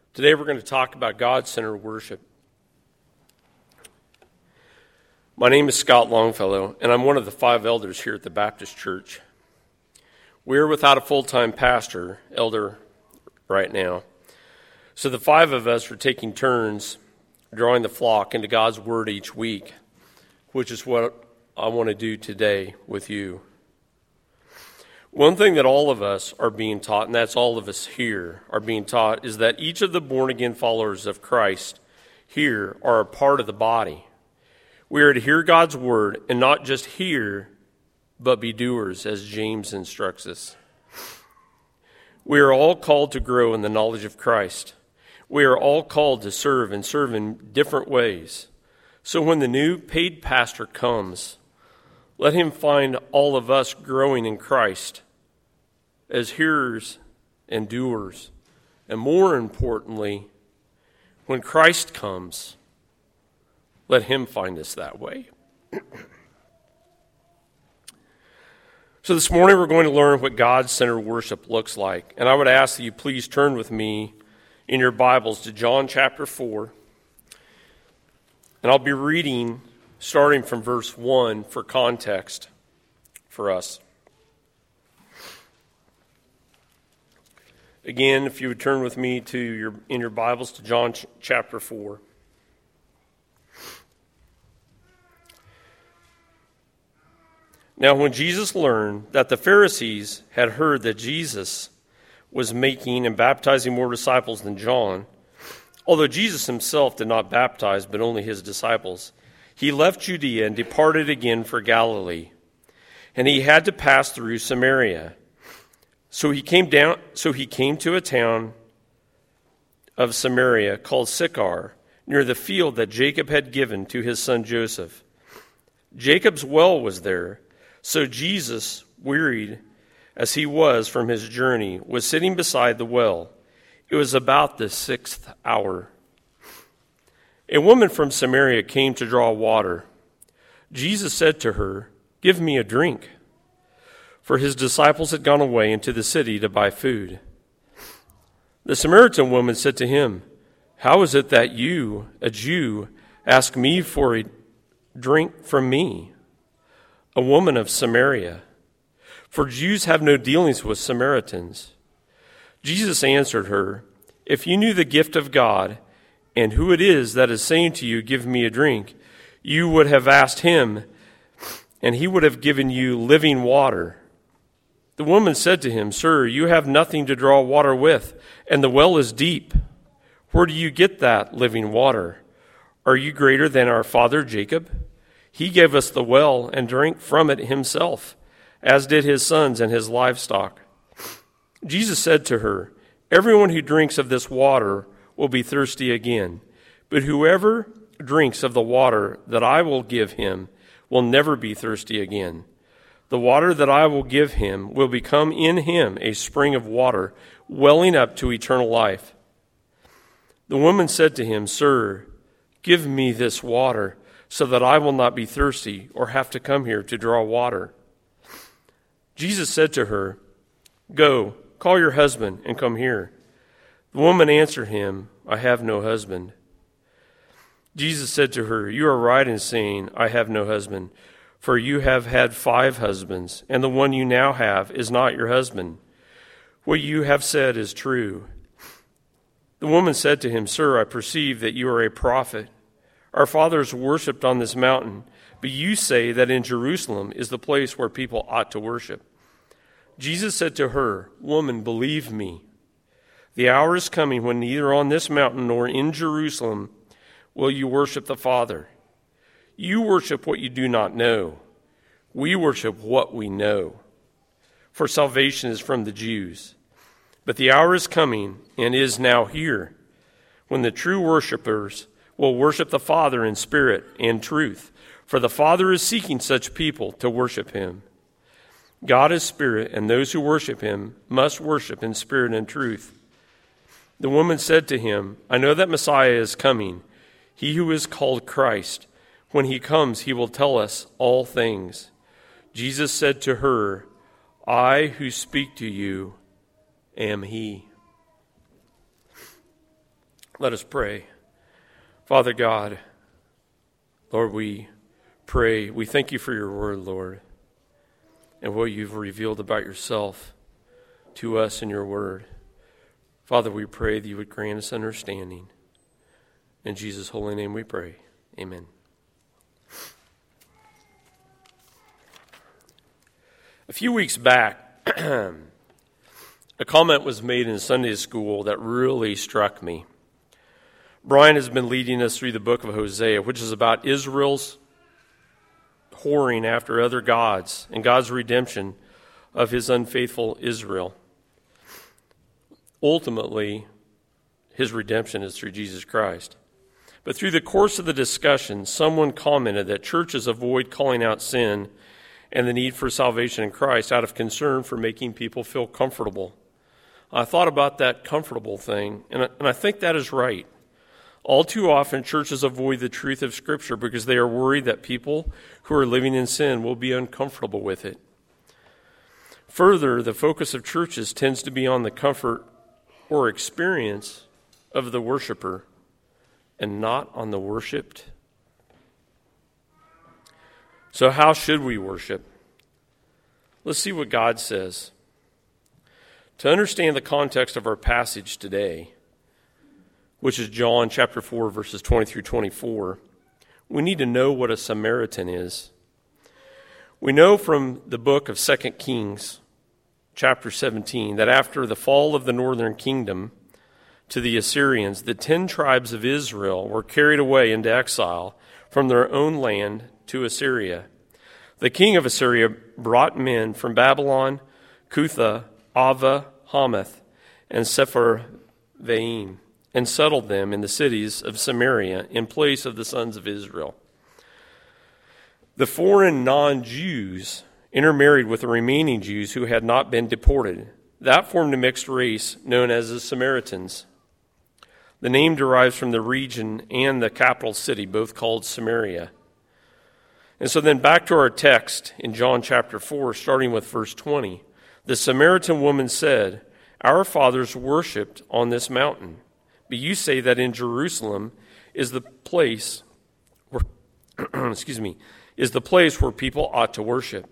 Today we're going to talk about God-centered worship. My name is Scott Longfellow, and I'm one of the 5 elders here at the Baptist Church. We're without a full-time elder right now. So the 5 of us are taking turns drawing the flock into God's Word each week, which is what I want to do today with you. One thing that all of us are being taught, and that's all of us here are being taught, is that each of the born-again followers of Christ here are a part of the body. We are to hear God's Word, and not just hear, but be doers, as James instructs us. We are all called to grow in the knowledge of Christ. We are all called to serve and serve in different ways. So when the new paid pastor comes, let him find all of us growing in Christ as hearers and doers. And more importantly, when Christ comes, let him find us that way. So this morning we're going to learn what God-centered worship looks like. And I would ask that you please turn with me in your Bibles to John chapter 4. And I'll be reading starting from verse 1 for context for us. Again, if you would turn with me in your Bibles to John chapter 4. Now, when Jesus learned that the Pharisees had heard that Jesus was making and baptizing more disciples than John, although Jesus himself did not baptize but only his disciples, he left Judea and departed again for Galilee. And he had to pass through Samaria. So he came to a town of Samaria called Sychar, near the field that Jacob had given to his son Joseph. Jacob's well was there. So Jesus, wearied as he was from his journey, was sitting beside the well. It was about the 6th hour. A woman from Samaria came to draw water. Jesus said to her, "Give me a drink." For his disciples had gone away into the city to buy food. The Samaritan woman said to him, "How is it that you, a Jew, ask me for a drink from me, a woman of Samaria? For Jews have no dealings with Samaritans." Jesus answered her, "If you knew the gift of God, and who it is that is saying to you, 'Give me a drink,' you would have asked him, and he would have given you living water." The woman said to him, "Sir, you have nothing to draw water with, and the well is deep. Where do you get that living water? Are you greater than our father Jacob? He gave us the well and drank from it himself, as did his sons and his livestock." Jesus said to her, "Everyone who drinks of this water will be thirsty again, but whoever drinks of the water that I will give him will never be thirsty again. The water that I will give him will become in him a spring of water welling up to eternal life." The woman said to him, "Sir, give me this water so that I will not be thirsty or have to come here to draw water." Jesus said to her, "Go, call your husband and come here." The woman answered him, "I have no husband." Jesus said to her, "You are right in saying, 'I have no husband,' for you have had 5 husbands, and the one you now have is not your husband. What you have said is true." The woman said to him, "Sir, I perceive that you are a prophet. Our fathers worshipped on this mountain, but you say that in Jerusalem is the place where people ought to worship." Jesus said to her, "Woman, believe me. The hour is coming when neither on this mountain nor in Jerusalem will you worship the Father. You worship what you do not know. We worship what we know. For salvation is from the Jews. But the hour is coming and is now here when the true worshipers will worship the Father in spirit and truth. For the Father is seeking such people to worship him. God is spirit, and those who worship him must worship in spirit and truth." The woman said to him, "I know that Messiah is coming, he who is called Christ. When he comes, he will tell us all things." Jesus said to her, "I who speak to you am he." Let us pray. Father God, Lord, we pray. We thank you for your word, Lord, and what you've revealed about yourself to us in your word. Father, we pray that you would grant us understanding. In Jesus' holy name we pray. Amen. A few weeks back, a comment was made in Sunday school that really struck me. Brian has been leading us through the book of Hosea, which is about Israel's whoring after other gods and God's redemption of his unfaithful Israel. Ultimately, his redemption is through Jesus Christ. But through the course of the discussion, someone commented that churches avoid calling out sin and the need for salvation in Christ out of concern for making people feel comfortable. I thought about that comfortable thing, and I think that is right. All too often, churches avoid the truth of Scripture because they are worried that people who are living in sin will be uncomfortable with it. Further, the focus of churches tends to be on the comfort or experience of the worshiper and not on the worshipped. So how should we worship? Let's see what God says. To understand the context of our passage today, which is John chapter 4, verses 20 through 24, we need to know what a Samaritan is. We know from the book of 2 Kings, chapter 17, that after the fall of the northern kingdom to the Assyrians, the 10 tribes of Israel were carried away into exile from their own land to Assyria. The king of Assyria brought men from Babylon, Cutha, Ava, Hamath, and Sepharvaim, and settled them in the cities of Samaria in place of the sons of Israel. The foreign non-Jews intermarried with the remaining Jews who had not been deported. That formed a mixed race known as the Samaritans. The name derives from the region and the capital city, both called Samaria. And so then back to our text in John chapter 4, starting with verse 20. The Samaritan woman said, "Our fathers worshipped on this mountain, but you say that in Jerusalem is the place where, is the place where people ought to worship."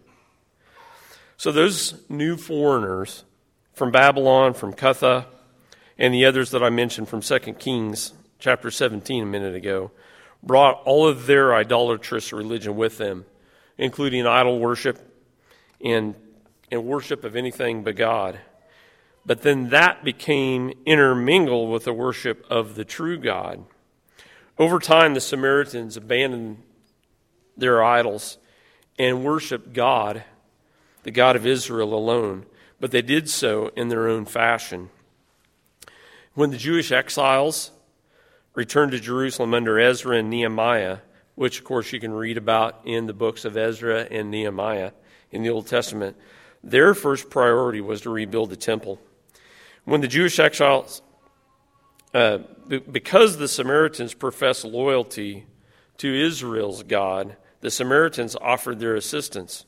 So those new foreigners from Babylon, from Cutha, and the others that I mentioned from 2 Kings chapter 17 a minute ago, brought all of their idolatrous religion with them, including idol worship and worship of anything but God. But then that became intermingled with the worship of the true God. Over time, the Samaritans abandoned their idols and worshiped God, the God of Israel alone, but they did so in their own fashion. When the Jewish exiles returned to Jerusalem under Ezra and Nehemiah, which of course you can read about in the books of Ezra and Nehemiah in the Old Testament, their first priority was to rebuild the temple. When the Jewish exiles, because the Samaritans professed loyalty to Israel's God, the Samaritans offered their assistance.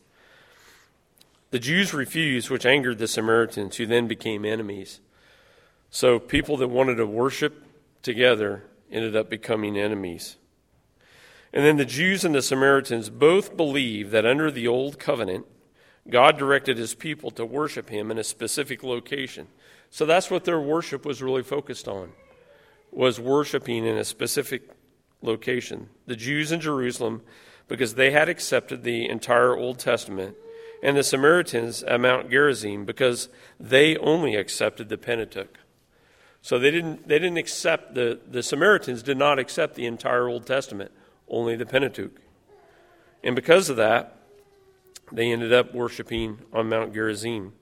The Jews refused, which angered the Samaritans, who then became enemies. So people that wanted to worship together ended up becoming enemies. And then the Jews and the Samaritans both believed that under the Old Covenant, God directed his people to worship him in a specific location. So that's what their worship was really focused on, was worshiping in a specific location. The Jews in Jerusalem, because they had accepted the entire Old Testament, and the Samaritans at Mount Gerizim, because they only accepted the Pentateuch. So they didn't accept, the Samaritans did not accept the entire Old Testament, only the Pentateuch. And because of that, they ended up worshiping on Mount Gerizim.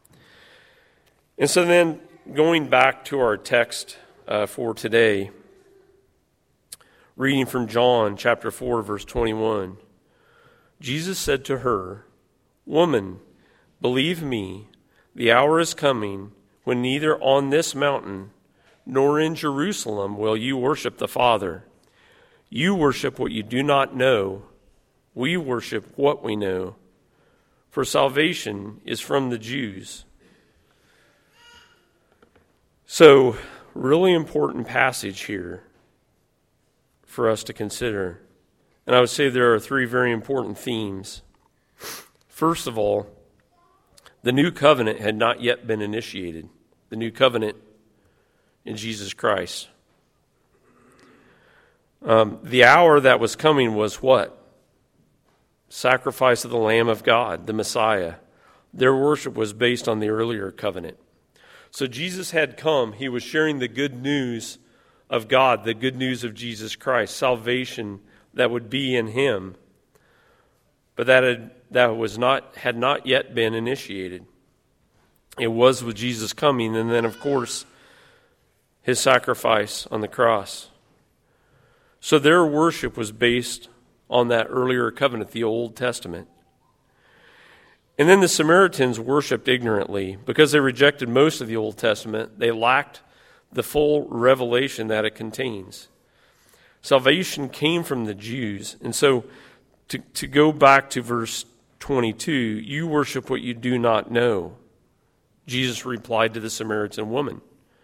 And so then, going back to our text for today, reading from John chapter 4, verse 21, Jesus said to her, "Woman, believe me, the hour is coming when neither on this mountain nor in Jerusalem will you worship the Father. You worship what you do not know. We worship what we know. For salvation is from the Jews." So, really important passage here for us to consider. And I would say there are three very important themes. First of all, the new covenant had not yet been initiated. The new covenant in Jesus Christ. The hour that was coming was what? Sacrifice of the Lamb of God, the Messiah. Their worship was based on the earlier covenant. So Jesus had come. He was sharing the good news of God, the good news of Jesus Christ, salvation that would be in him. But that had not yet been initiated. It was with Jesus coming, and then, of course, his sacrifice on the cross. So their worship was based on that earlier covenant, the Old Testament. And then the Samaritans worshipped ignorantly. Because they rejected most of the Old Testament, they lacked the full revelation that it contains. Salvation came from the Jews. And so to go back to verse 22, you worship what you do not know. Jesus replied to the Samaritan woman.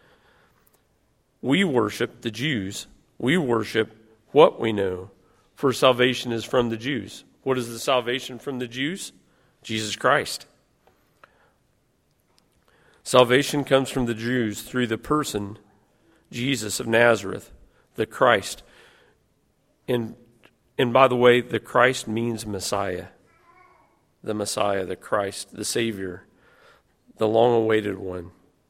We worship, the Jews, we worship what we know, for salvation is from the Jews. What is the salvation from the Jews? Jesus Christ. Salvation comes from the Jews through the person, Jesus of Nazareth, the Christ. And by the way, the Christ means Messiah. The Messiah, the Christ, the Savior, the long-awaited one.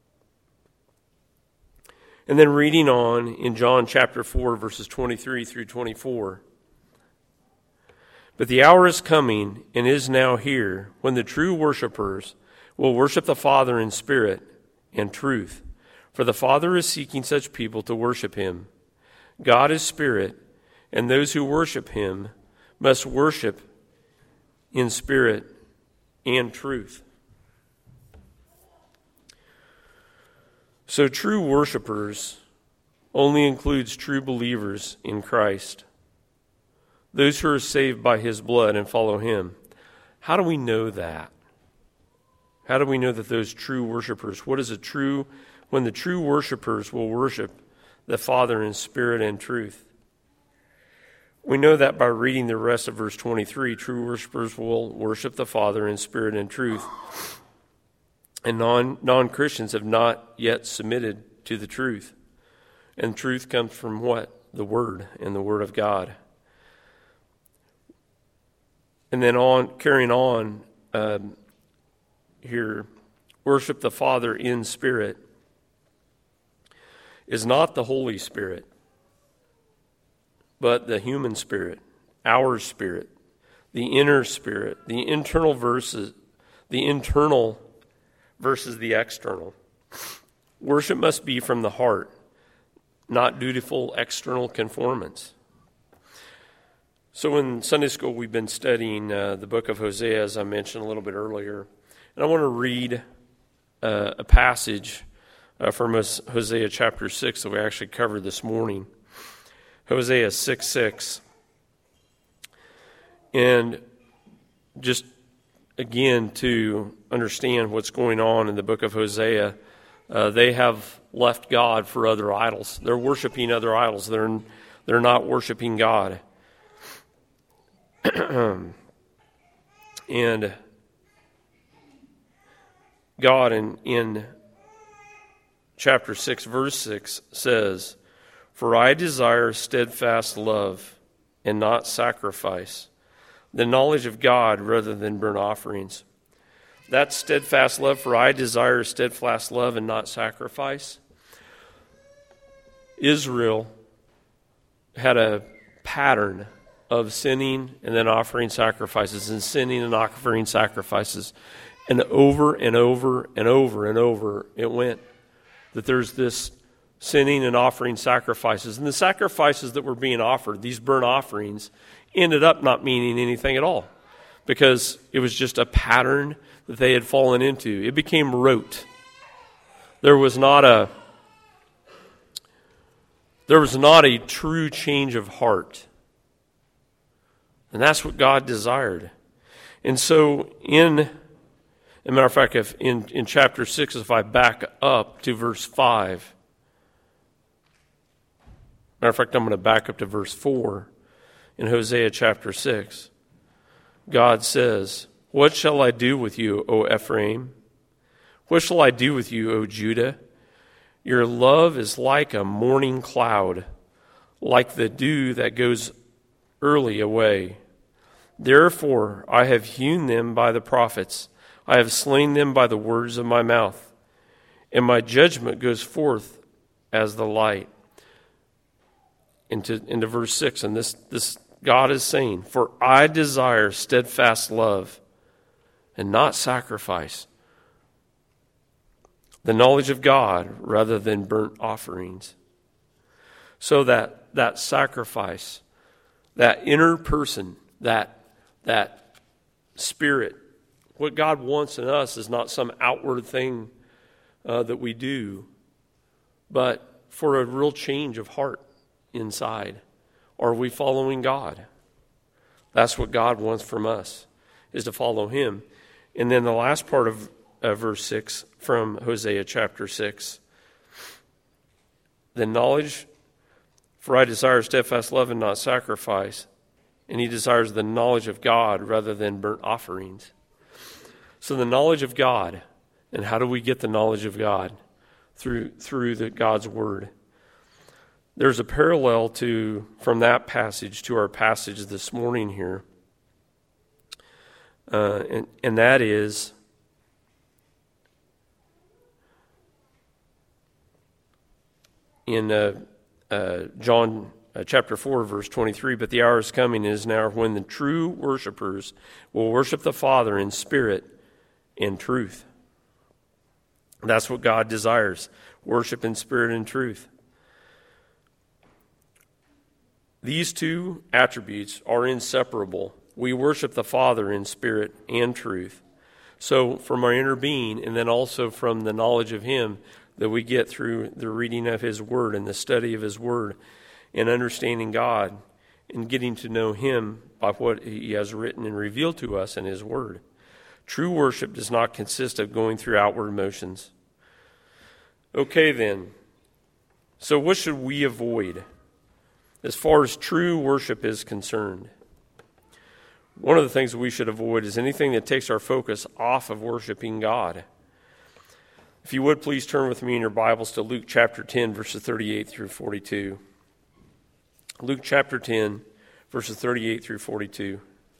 And then reading on in John chapter 4, verses 23 through 24. But the hour is coming and is now here when the true worshipers will worship the Father in spirit and truth. For the Father is seeking such people to worship him. God is spirit, and those who worship him must worship in spirit and truth. So true worshipers only includes true believers in Christ, those who are saved by his blood and follow him. How do we know that? How do we know that those true worshipers, when the true worshipers will worship the Father in spirit and truth? We know that by reading the rest of verse 23, true worshipers will worship the Father in spirit and truth. And non-Christians have not yet submitted to the truth. And truth comes from what? The Word and the Word of God. And then carrying on here, worship the Father in spirit is not the Holy Spirit, but the human spirit, our spirit, the inner spirit, the internal versus the external. Worship must be from the heart, not dutiful external conformance. So in Sunday school, we've been studying the book of Hosea, as I mentioned a little bit earlier. And I want to read a passage from Hosea chapter 6 that we actually covered this morning. Hosea 6:6. And just again, to understand what's going on in the book of Hosea, they have left God for other idols. They're worshiping other idols. They're not worshiping God. And God in chapter 6, verse 6 says, "For I desire steadfast love and not sacrifice, the knowledge of God rather than burnt offerings." That steadfast love, for I desire steadfast love and not sacrifice. Israel had a pattern of sinning and then offering sacrifices, and sinning and offering sacrifices. And over and over and over and over it went, that there's this sinning and offering sacrifices. And the sacrifices that were being offered, these burnt offerings, ended up not meaning anything at all, because it was just a pattern that they had fallen into. It became rote. There was not a true change of heart. And that's what God desired. And so as a matter of fact, if in chapter 6, if I back up to verse 5, Matter of fact, I'm going to back up to verse 4 in Hosea chapter 6. God says, "What shall I do with you, O Ephraim? What shall I do with you, O Judah? Your love is like a morning cloud, like the dew that goes early away. Therefore I have hewn them by the prophets. I have slain them by the words of my mouth. And my judgment goes forth as the light." Into verse 6, and this God is saying, "For I desire steadfast love and not sacrifice, the knowledge of God rather than burnt offerings." So that sacrifice, that inner person, that spirit, what God wants in us is not some outward thing that we do, but for a real change of heart inside. Are we following God? That's what God wants from us, is to follow him. And then the last part of verse 6 from Hosea chapter 6. The knowledge, for I desire steadfast love and not sacrifice. And he desires the knowledge of God rather than burnt offerings. So the knowledge of God, and how do we get the knowledge of God? Through God's word. There's a parallel from that passage to our passage this morning here. And that is in John chapter 4, verse 23, "But the hour is coming and is now when the true worshipers will worship the Father in spirit and truth." That's what God desires, worship in spirit and truth. These two attributes are inseparable. We worship the Father in spirit and truth. So from our inner being, and then also from the knowledge of him that we get through the reading of his word and the study of his word and understanding God and getting to know him by what he has written and revealed to us in his word. True worship does not consist of going through outward motions. Okay then, so what should we avoid as far as true worship is concerned? One of the things we should avoid is anything that takes our focus off of worshiping God. If you would, please turn with me in your Bibles to Luke chapter 10, verses 38 through 42. Luke chapter 10, verses 38 through 42.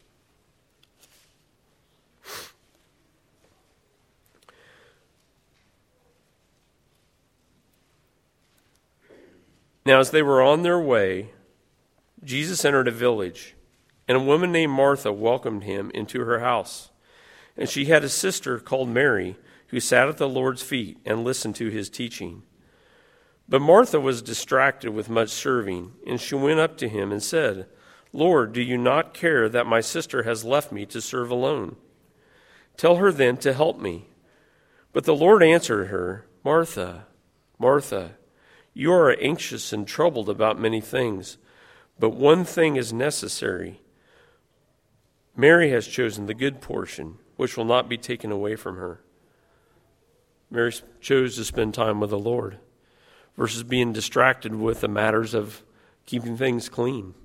Now, as they were on their way, Jesus entered a village, and a woman named Martha welcomed him into her house. And she had a sister called Mary, who sat at the Lord's feet and listened to his teaching. But Martha was distracted with much serving, and she went up to him and said, "Lord, do you not care that my sister has left me to serve alone? Tell her then to help me." But the Lord answered her, "Martha, Martha, you are anxious and troubled about many things, but one thing is necessary. Mary has chosen the good portion, which will not be taken away from her." Mary chose to spend time with the Lord versus being distracted with the matters of keeping things clean.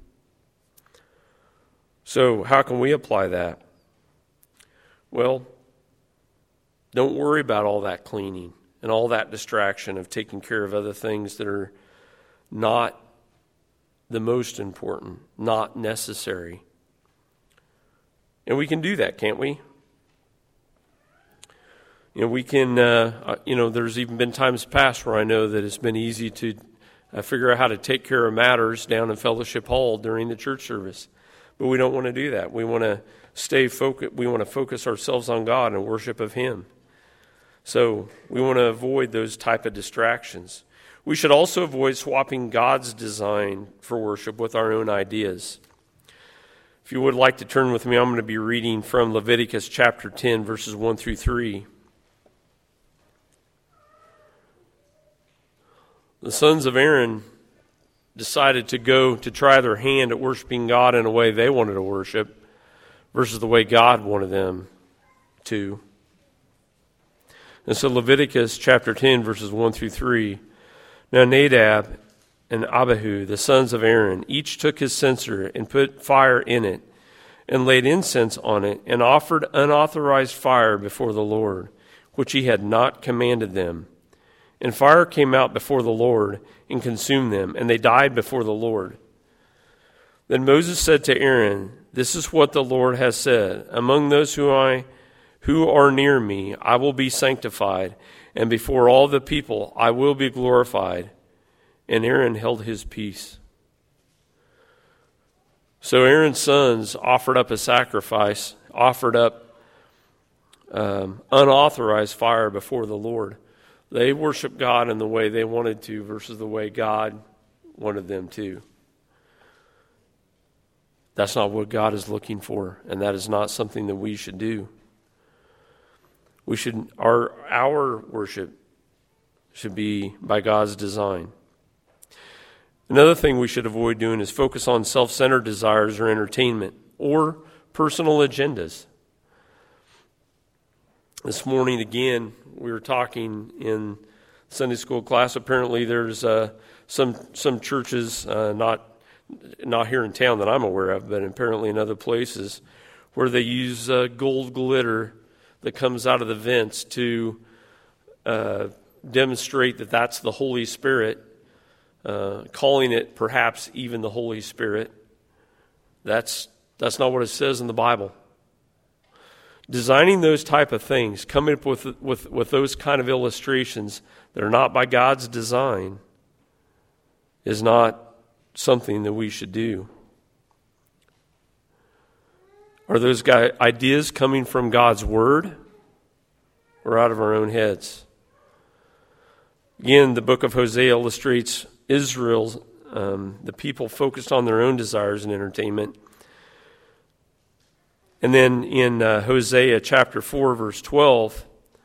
So how can we apply that? Well, don't worry about all that cleaning and all that distraction of taking care of other things that are not the most important, not necessary. And we can do that, can't we? We can, there's even been times past where I know that it's been easy to figure out how to take care of matters down in Fellowship Hall during the church service. But we don't want to do that. We want to stay focused. We want to focus ourselves on God and worship of him. So we want to avoid those type of distractions. We should also avoid swapping God's design for worship with our own ideas. If you would like to turn with me, I'm going to be reading from Leviticus chapter 10, verses 1 through 3. The sons of Aaron decided to go to try their hand at worshiping God in a way they wanted to worship versus the way God wanted them to. And so Leviticus chapter 10, verses 1 through 3. Now Nadab and Abihu, the sons of Aaron, each took his censer and put fire in it, and laid incense on it, and offered unauthorized fire before the Lord, which he had not commanded them. And fire came out before the Lord and consumed them, and they died before the Lord. Then Moses said to Aaron, "This is what the Lord has said, among those who are near me, I will be sanctified, and before all the people I will be glorified." And Aaron held his peace. So Aaron's sons offered up a sacrifice, offered up unauthorized fire before the Lord. They worshiped God in the way they wanted to versus the way God wanted them to. That's not what God is looking for, and that is not something that we should do. Our worship should be by God's design. Another thing we should avoid doing is focus on self-centered desires or entertainment or personal agendas. This morning, again, we were talking in Sunday school class. Apparently, there's some churches, not here in town that I'm aware of, but apparently in other places, where they use gold glitter that comes out of the vents to demonstrate that that's the Holy Spirit. Calling it perhaps even the Holy Spirit. That's not what it says in the Bible. Designing those type of things, coming up with those kind of illustrations that are not by God's design, is not something that we should do. Are those ideas coming from God's Word or out of our own heads? Again, the book of Hosea illustrates Israel's, the people focused on their own desires and entertainment. And then in Hosea chapter 4, verse 12,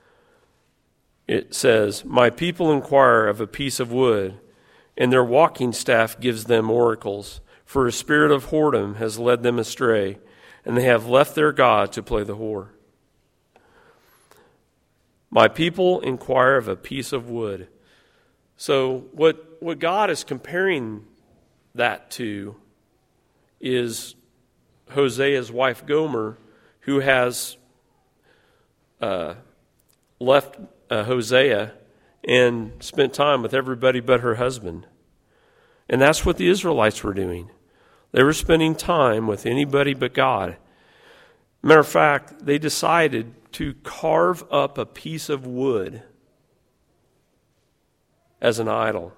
it says, "My people inquire of a piece of wood, and their walking staff gives them oracles. For a spirit of whoredom has led them astray, and they have left their God to play the whore." My people inquire of a piece of wood. So what God is comparing that to is Hosea's wife Gomer, who has left Hosea and spent time with everybody but her husband. And that's what the Israelites were doing. They were spending time with anybody but God. Matter of fact, they decided to carve up a piece of wood as an idol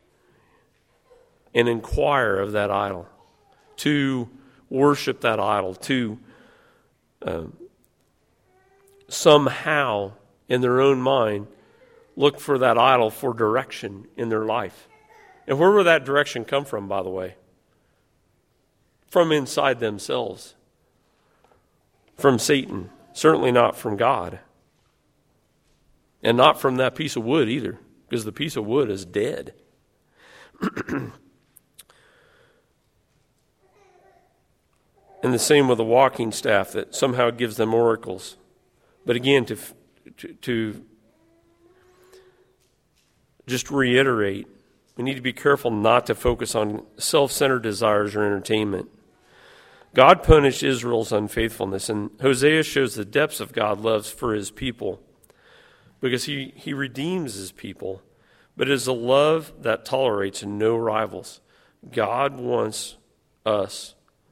and inquire of that idol, to worship that idol, to somehow in their own mind look for that idol for direction in their life. And where would that direction come from, by the way? From inside themselves. From Satan. Certainly not from God. And not from that piece of wood either, because the piece of wood is dead. And the same with the walking staff that somehow gives them oracles. But again, to just reiterate, we need to be careful not to focus on self-centered desires or entertainment. God punished Israel's unfaithfulness, and Hosea shows the depths of God's love for his people, because he redeems his people, but it is a love that tolerates no rivals. God wants us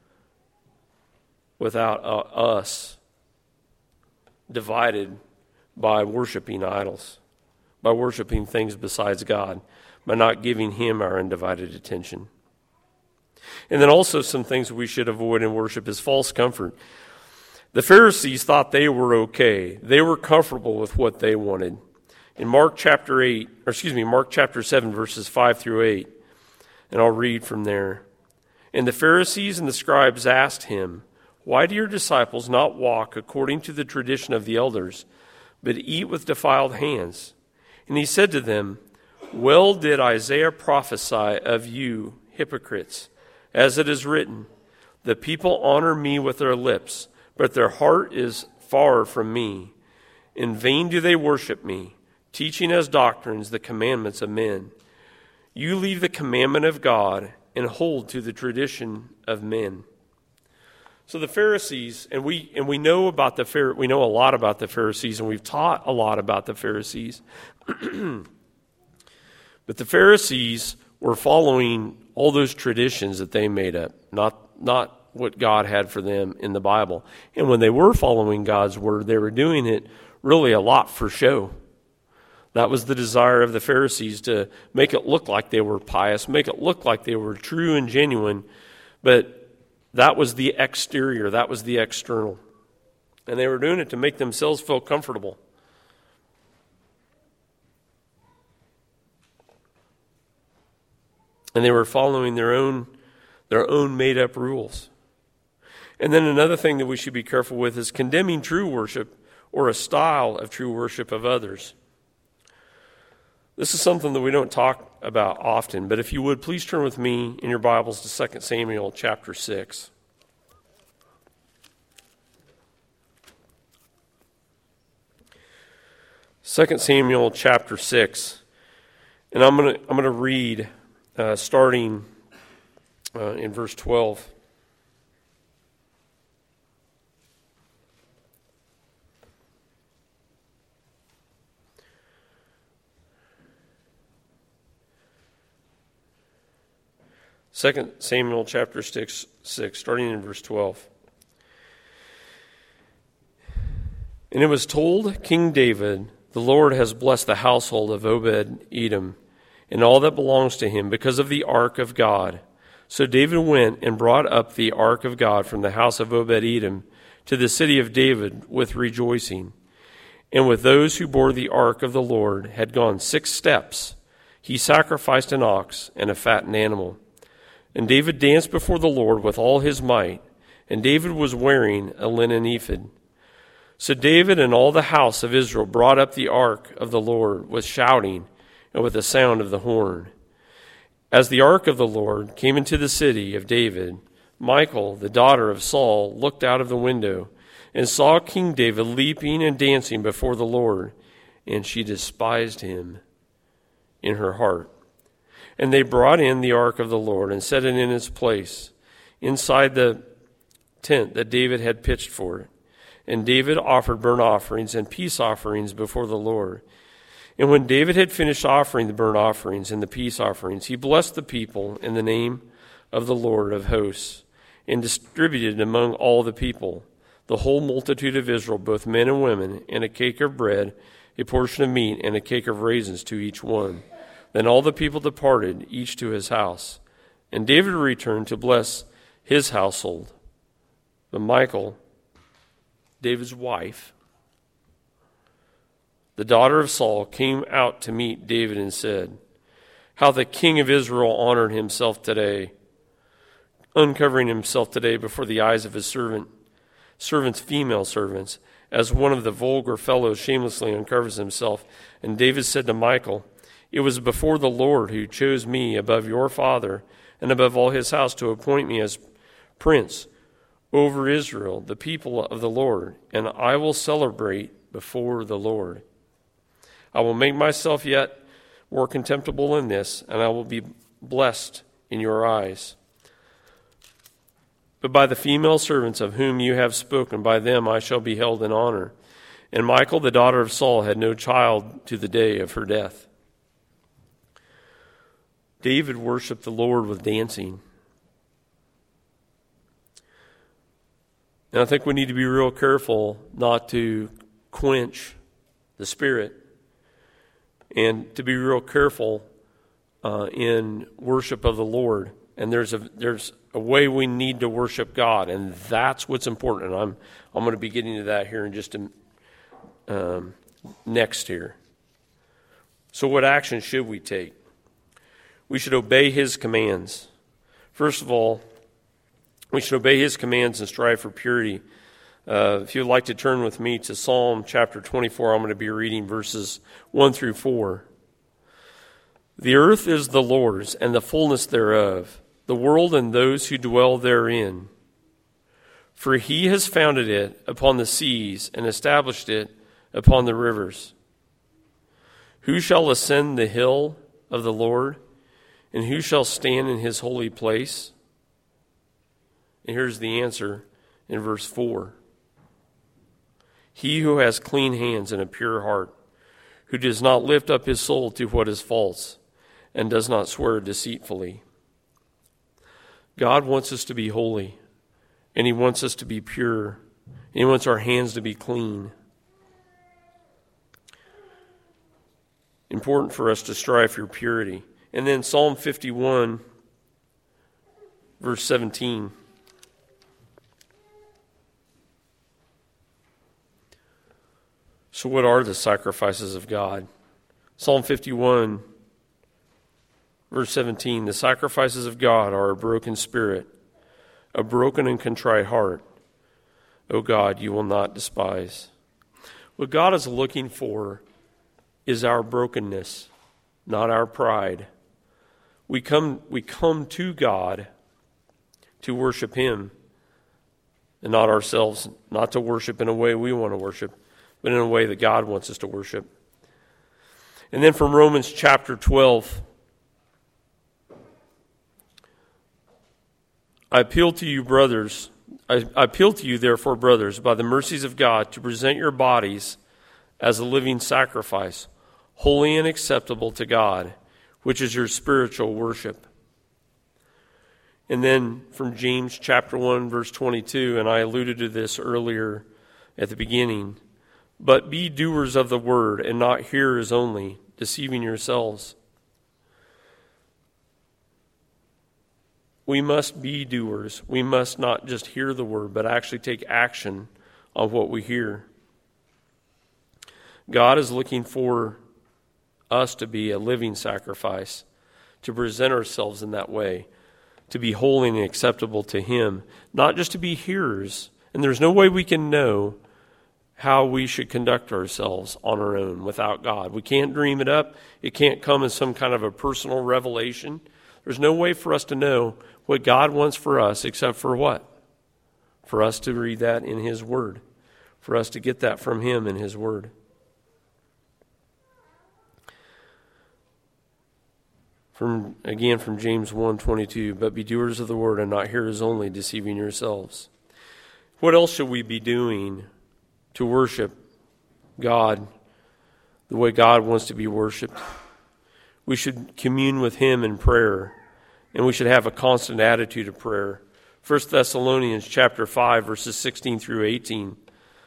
without us divided by worshiping idols, by worshiping things besides God, by not giving him our undivided attention. And then also some things we should avoid in worship is false comfort. The Pharisees thought they were okay. They were comfortable with what they wanted. In Mark chapter 7, verses 5 through 8, and I'll read from there. "And the Pharisees and the scribes asked him, 'Why do your disciples not walk according to the tradition of the elders, but eat with defiled hands?' And he said to them, 'Well did Isaiah prophesy of you, hypocrites, as it is written, the people honor me with their lips, but their heart is far from me. In vain do they worship me, teaching as doctrines the commandments of men. You leave the commandment of God and hold to the tradition of men. So the Pharisees, and we know about we know a lot about the Pharisees, and we've taught a lot about the Pharisees. But the Pharisees were following all those traditions that they made up, not what God had for them in the Bible. And when they were following God's word, they were doing it really a lot for show. That was the desire of the Pharisees, to make it look like they were pious, make it look like they were true and genuine, but that was the exterior, that was the external. And they were doing it to make themselves feel comfortable. And they were following their own made-up rules. And then another thing that we should be careful with is condemning true worship or a style of true worship of others. This is something that we don't talk about often, but if you would, please turn with me in your Bibles to 2 Samuel chapter 6. Second Samuel chapter 6, and I'm gonna read starting in verse 12. Second Samuel chapter 6, starting in verse 12. And it was told King David, the Lord has blessed the household of Obed-Edom and all that belongs to him because of the ark of God. So David went and brought up the ark of God from the house of Obed-Edom to the city of David with rejoicing. And with those who bore the ark of the Lord had gone 6 steps, he sacrificed an ox and a fattened animal. And David danced before the Lord with all his might, and David was wearing a linen ephod. So David and all the house of Israel brought up the ark of the Lord with shouting and with the sound of the horn. As the ark of the Lord came into the city of David, Michal, the daughter of Saul, looked out of the window and saw King David leaping and dancing before the Lord, and she despised him in her heart. And they brought in the ark of the Lord and set it in its place inside the tent that David had pitched for it. And David offered burnt offerings and peace offerings before the Lord. And when David had finished offering the burnt offerings and the peace offerings, he blessed the people in the name of the Lord of hosts and distributed among all the people, the whole multitude of Israel, both men and women, and a cake of bread, a portion of meat, and a cake of raisins to each one. Then all the people departed, each to his house. And David returned to bless his household. But Michal, David's wife, the daughter of Saul, came out to meet David and said, "How the king of Israel honored himself today, uncovering himself today before the eyes of his servants, female servants, as one of the vulgar fellows shamelessly uncovers himself." And David said to Michal, "It was before the Lord who chose me above your father and above all his house to appoint me as prince over Israel, the people of the Lord, and I will celebrate before the Lord. I will make myself yet more contemptible in this, and I will be blessed in your eyes. But by the female servants of whom you have spoken, by them I shall be held in honor." And Michal, the daughter of Saul, had no child to the day of her death. David worshiped the Lord with dancing. And I think we need to be real careful not to quench the Spirit and to be real careful in worship of the Lord. And there's a way we need to worship God, and that's what's important. And I'm going to be getting to that here in just next here. So what action should we take? We should obey his commands. First of all, we should obey his commands and strive for purity. If you'd like to turn with me to Psalm chapter 24, I'm going to be reading verses 1 through 4. "The earth is the Lord's, and the fullness thereof, the world and those who dwell therein. For he has founded it upon the seas and established it upon the rivers. Who shall ascend the hill of the Lord? And who shall stand in his holy place? And here's the answer in verse 4. He who has clean hands and a pure heart, who does not lift up his soul to what is false, and does not swear deceitfully. God wants us to be holy, and he wants us to be pure, and he wants our hands to be clean. Important for us to strive for purity. And then Psalm 51, verse 17. So what are the sacrifices of God? Psalm 51, verse 17. The sacrifices of God are a broken spirit, a broken and contrite heart. O God, you will not despise. What God is looking for is our brokenness, not our pride. We come to God to worship him and not ourselves, not to worship in a way we want to worship, but in a way that God wants us to worship. And then from Romans chapter 12, I appeal to you, brothers. I appeal to you, therefore, brothers, by the mercies of God, to present your bodies as a living sacrifice, holy and acceptable to God, which is your spiritual worship. And then from James chapter 1, verse 22, and I alluded to this earlier at the beginning, but be doers of the word and not hearers only, deceiving yourselves. We must be doers. We must not just hear the word, but actually take action on what we hear. God is looking for us to be a living sacrifice, to present ourselves in that way, to be holy and acceptable to him, not just to be hearers. And there's no way we can know how we should conduct ourselves on our own without God. We can't dream it up. It can't come as some kind of a personal revelation. There's no way for us to know what God wants for us except for what? For us to read that in his word, for us to get that from him in his word. From James 1:22, but be doers of the word and not hearers only, deceiving yourselves. What else should we be doing to worship God the way God wants to be worshiped? We should commune with him in prayer, and we should have a constant attitude of prayer. 1 Thessalonians chapter 5, verses 16 through 18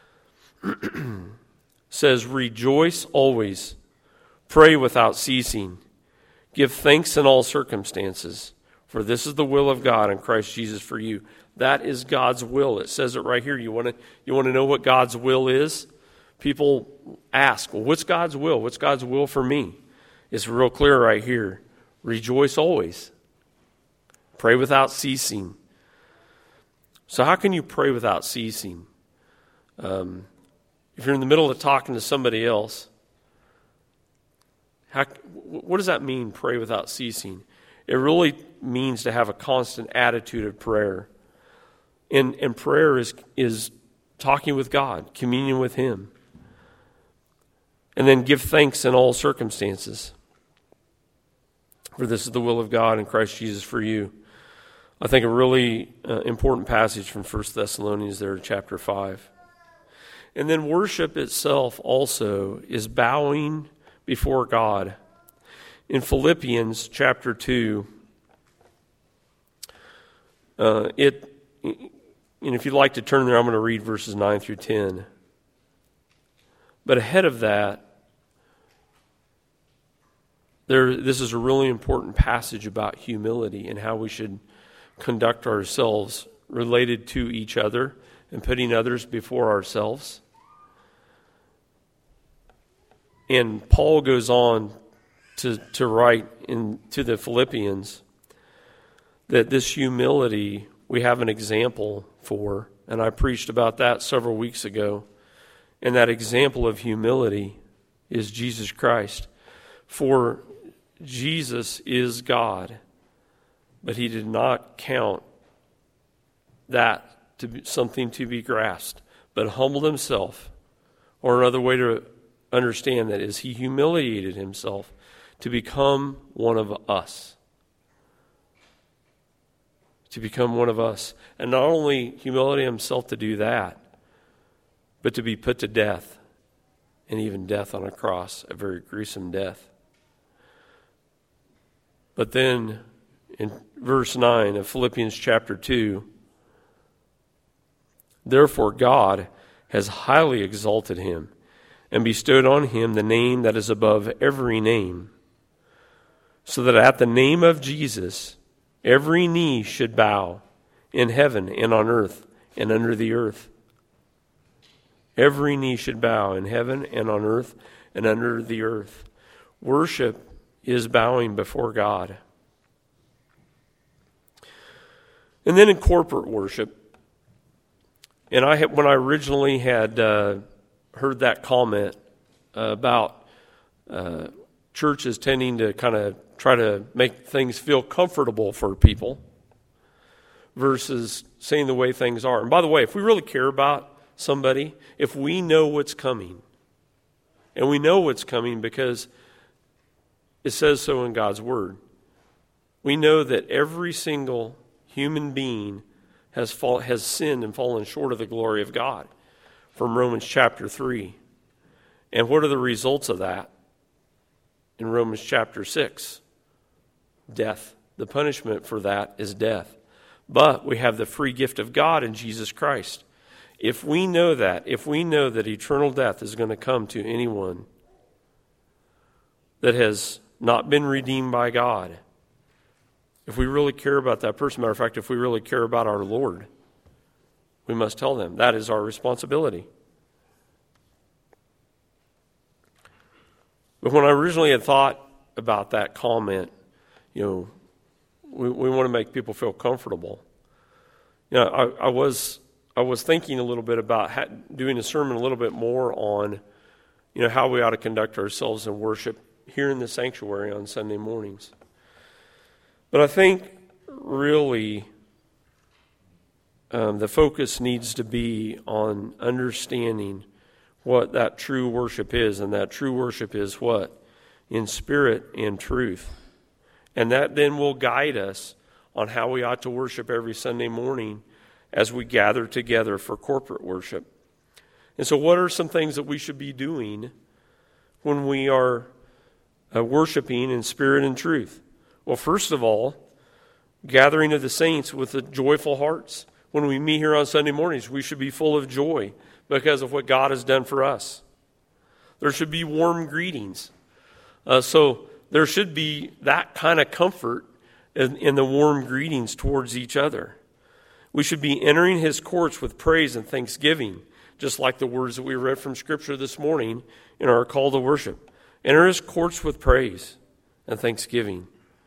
says, rejoice always, pray without ceasing. Give thanks in all circumstances, for this is the will of God in Christ Jesus for you. That is God's will. It says it right here. You want to know what God's will is? People ask, well, what's God's will? What's God's will for me? It's real clear right here. Rejoice always. Pray without ceasing. So how can you pray without ceasing? If you're in the middle of talking to somebody else, what does that mean, pray without ceasing? It really means to have a constant attitude of prayer. And prayer is talking with God, communion with him. And then give thanks in all circumstances. For this is the will of God in Christ Jesus for you. I think a really important passage from 1 Thessalonians there, chapter 5. And then worship itself also is bowing before God. In Philippians chapter 2, and if you'd like to turn there, I'm going to read verses 9 through 10. But ahead of that, this is a really important passage about humility and how we should conduct ourselves related to each other and putting others before ourselves. And Paul goes on to write to the Philippians that this humility we have an example for, and I preached about that several weeks ago. And that example of humility is Jesus Christ. For Jesus is God, but he did not count that to be something to be grasped, but humbled himself. Or another way to understand that is he humiliated himself to become one of us. to become one of us. And not only humility himself to do that, but to be put to death, and even death on a cross, a very gruesome death. But then in verse 9 of Philippians chapter 2, therefore God has highly exalted him and bestowed on him the name that is above every name, so that at the name of Jesus every knee should bow in heaven and on earth and under the earth. Every knee should bow in heaven and on earth and under the earth. Worship is bowing before God. And then in corporate worship, and when I originally had heard that comment about churches tending to kind of try to make things feel comfortable for people versus saying the way things are. And by the way, if we really care about somebody, if we know what's coming, and we know what's coming because it says so in God's Word, we know that every single human being has sinned and fallen short of the glory of God, from Romans chapter 3. And what are the results of that? In Romans chapter 6, death. The punishment for that is death. But we have the free gift of God in Jesus Christ. If we know that eternal death is going to come to anyone that has not been redeemed by God, if we really care about that person, matter of fact, if we really care about our Lord, we must tell them. That is our responsibility. But when I originally had thought about that comment, we want to make people feel comfortable. I was thinking a little bit about doing a sermon a little bit more on, how we ought to conduct ourselves in worship here in the sanctuary on Sunday mornings. But I think really the focus needs to be on understanding what that true worship is, and that true worship is what? In spirit and truth. And that then will guide us on how we ought to worship every Sunday morning as we gather together for corporate worship. And so what are some things that we should be doing when we are worshiping in spirit and truth? Well, first of all, gathering of the saints with the joyful hearts. When we meet here on Sunday mornings, we should be full of joy because of what God has done for us. There should be warm greetings. So there should be that kind of comfort in the warm greetings towards each other. We should be entering his courts with praise and thanksgiving, just like the words that we read from Scripture this morning in our call to worship. Enter his courts with praise and thanksgiving.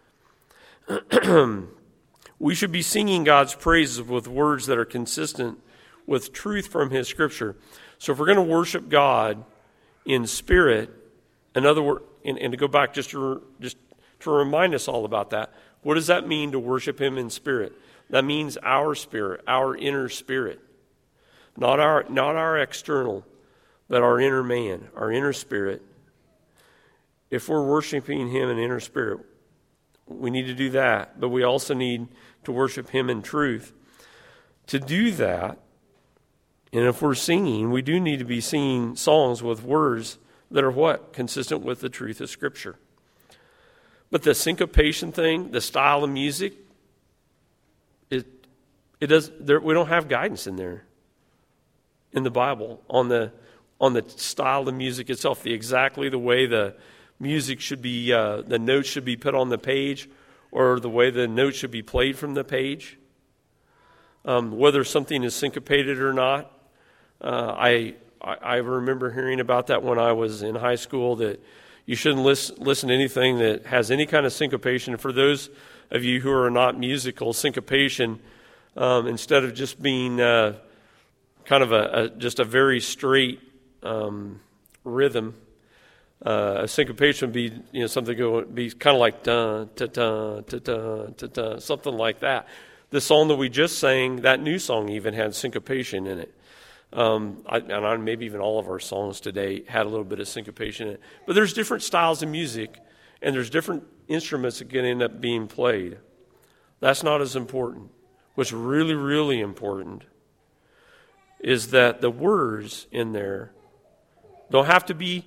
We should be singing God's praises with words that are consistent with truth from his Scripture. So if we're going to worship God in spirit, in other words, and to go back just to remind us all about that, what does that mean to worship him in spirit? That means our spirit, our inner spirit. Not our external, but our inner man, our inner spirit. If we're worshiping him in inner spirit, we need to do that, but we also need to worship him in truth. To do that, and if we're singing, we do need to be singing songs with words that are what? Consistent with the truth of Scripture. But the syncopation thing, the style of music, we don't have guidance in there in the Bible on the style of music itself, exactly the way the music should be, the notes should be put on the page, or the way the notes should be played from the page. Whether something is syncopated or not. I remember hearing about that when I was in high school, that you shouldn't listen to anything that has any kind of syncopation. And for those of you who are not musical, syncopation, instead of just being kind of just a very straight rhythm, a syncopation would be something be kind of like dun ta ta ta ta ta ta, something like that. The song that we just sang, that new song, even had syncopation in it. Maybe even all of our songs today had a little bit of syncopation in it. But there's different styles of music, and there's different instruments that can end up being played. That's not as important. what's really, really important is that the words in there don't have to be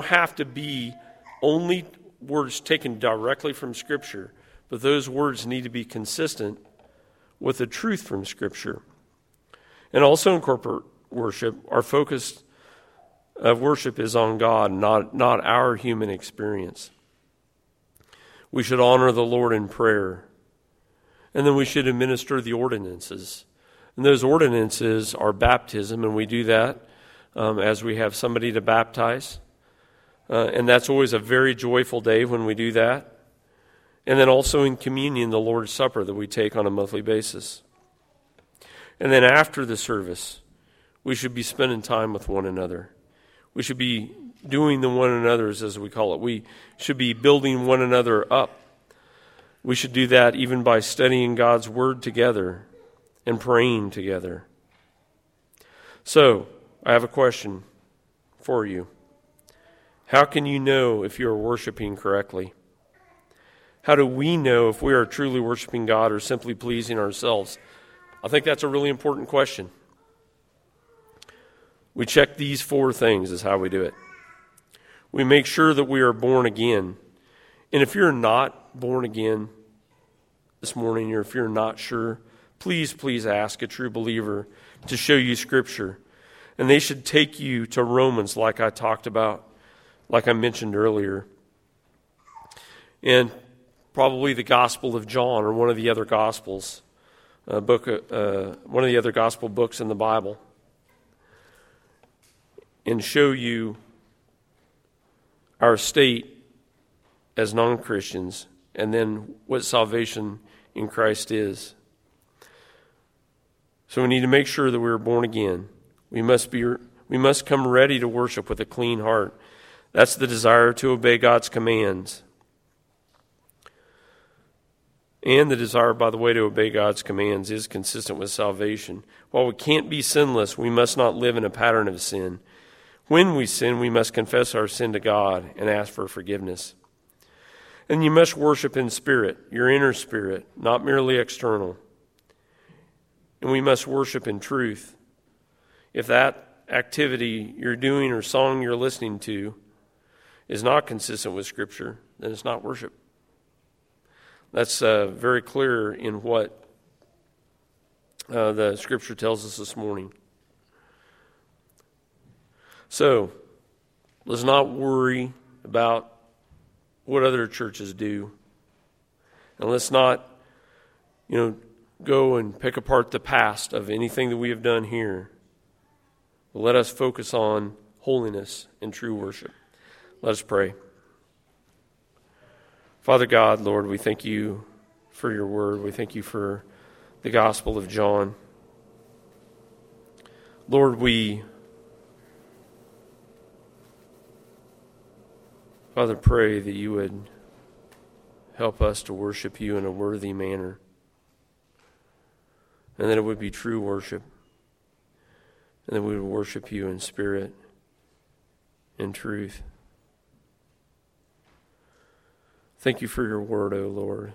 only words taken directly from Scripture, but those words need to be consistent with the truth from Scripture. And also in corporate worship, our focus of worship is on God, not our human experience. We should honor the Lord in prayer. And then we should administer the ordinances. And those ordinances are baptism, and we do that as we have somebody to baptize. And that's always a very joyful day when we do that. And then also in communion, the Lord's Supper that we take on a monthly basis. And then after the service, we should be spending time with one another. We should be doing the one another's, as we call it. We should be building one another up. We should do that even by studying God's Word together and praying together. So, I have a question for you. How can you know if you are worshiping correctly? How do we know if we are truly worshiping God or simply pleasing ourselves? I think that's a really important question. We check these 4 things is how we do it. We make sure that we are born again. And if you're not born again this morning, or if you're not sure, please ask a true believer to show you Scripture. And they should take you to Romans like I talked about, like I mentioned earlier. And probably the Gospel of John or one of the other Gospels, one of the other Gospel books in the Bible. And show you our state as non-Christians, and then what salvation in Christ is. So we need to make sure that we're born again. We must come ready to worship with a clean heart. That's the desire to obey God's commands. And the desire, by the way, to obey God's commands is consistent with salvation. While we can't be sinless, we must not live in a pattern of sin. When we sin, we must confess our sin to God and ask for forgiveness. And you must worship in spirit, your inner spirit, not merely external. And we must worship in truth. If that activity you're doing or song you're listening to is not consistent with Scripture, then it's not worship. That's very clear in what the Scripture tells us this morning. So, let's not worry about what other churches do. And let's not, go and pick apart the past of anything that we have done here. But let us focus on holiness and true worship. Let us pray. Father God, Lord, we thank you for your word. We thank you for the Gospel of John. Lord, we Father, pray that you would help us to worship you in a worthy manner, and that it would be true worship, and that we would worship you in spirit and truth. Thank you for your word, O Lord.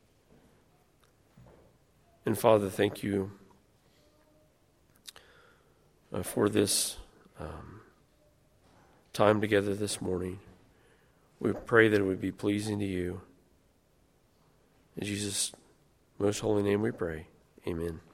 And Father, thank you for this time together this morning. We pray that it would be pleasing to you. In Jesus' most holy name we pray. Amen.